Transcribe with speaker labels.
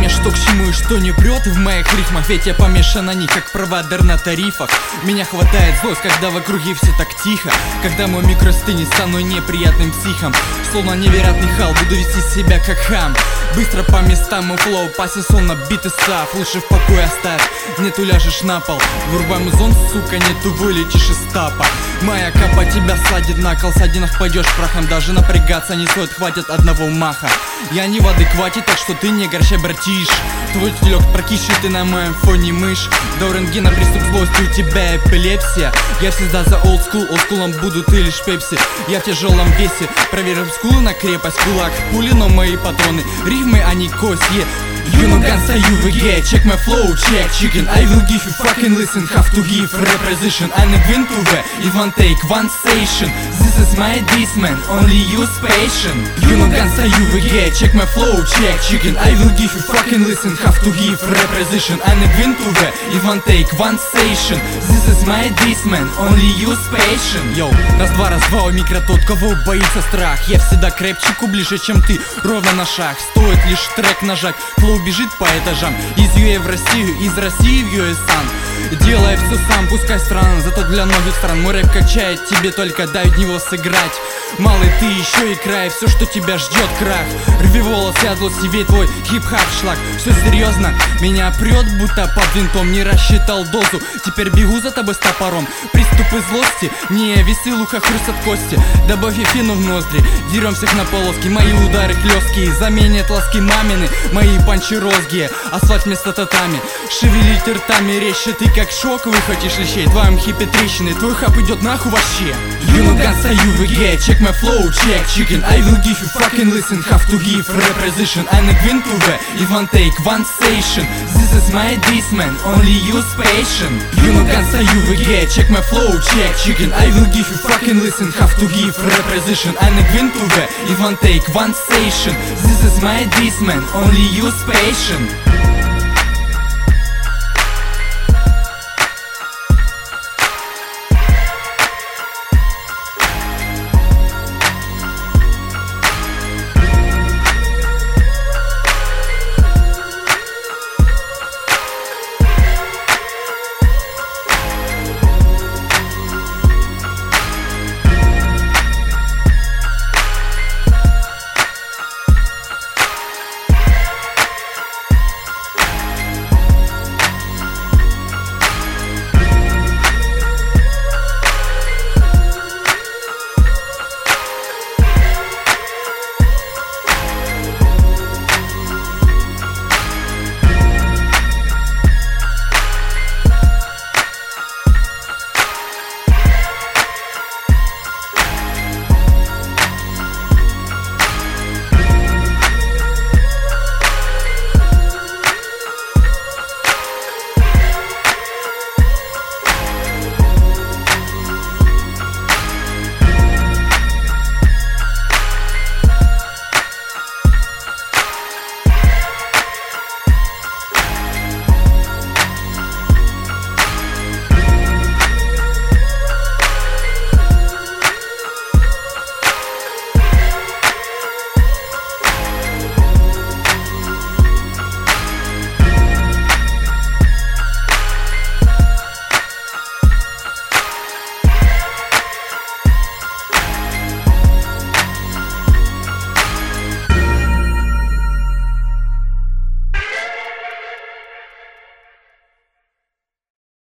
Speaker 1: мне, что к чему и что не прет в моих рифмах. Ведь я помешан на них, как провайдер на тарифах. Меня хватает злость, когда в округе все так тихо, когда мой микро стынет, стану неприятным психом. Словно невероятный хал, буду вести себя как хам. Быстро по местам, мой флоу пасен, сонно битый став. Лучше в покое оставь, нету ляжешь на пол. Вырубай музон, сука, нету вылетишь из стапа. Моя капа тебя садит на кол, с одинах пойдешь прахом. Даже напрягаться не стоит, хватит одного маха. Я не в адеквате, так что ты не горчай, братиш. Твой телек прокисший, ты на моем фоне мышь. До рентгена приступ злости, у тебя эпилепсия. Я всегда за олдскул, олдскулом буду ты лишь пепси. Я в тяжелом весе, проверим скулы на крепость. Кулак в пули, но мои патроны рифмы, а не кость, You know gangsta UVG, check my flow, check chicken. I will give you fucking listen, have to give representation. I need win to the, in one take, one station. This is my diss man, only use patience. You know gangsta UVG, check my flow, check chicken. I will give you fucking listen, have to give representation. I need win to the, in one take, one station. This is my diss man, only use patience. Йоу, раз-два, у микро тот, кого боится страх. Я всегда к рэпчику ближе, чем ты, ровно на шаг. Стоит лишь трек нажать, флоу бежит по этажам. Из UA в Россию, из России в USA. Делай все сам, пускай странно, зато для многих стран мой рэп качает, тебе только дай в него сыграть. Малый, ты еще и край, все, что тебя ждет крах. Рви волосы от злости, ведь твой хип-хап шлак. Все серьезно, меня прет, будто под винтом. Не рассчитал дозу, теперь бегу за тобой с топором. Приступы злости, не веселуха, хрустят кости. Добавь эфину в ноздри, дерем всех на полоски. Мои удары хлесткие, заменят ласки мамины. Мои панчи розгие, асфальт вместо татами. Шевелить ртами, резче ты как шоковый хочешь лещей. В твоем хипе трещины, твой хап идет нахуй вообще. You know gangsta UVG, check my flow, check chicken. I will give you fucking listen, have to give representation. I need win to the, in one take, one station. This is my diss man, only use patience. You know gangsta UVG, check my flow, check chicken. I will give you fucking listen, have to give representation. I need win to the, in one take, one station. This is my diss man, only use patience.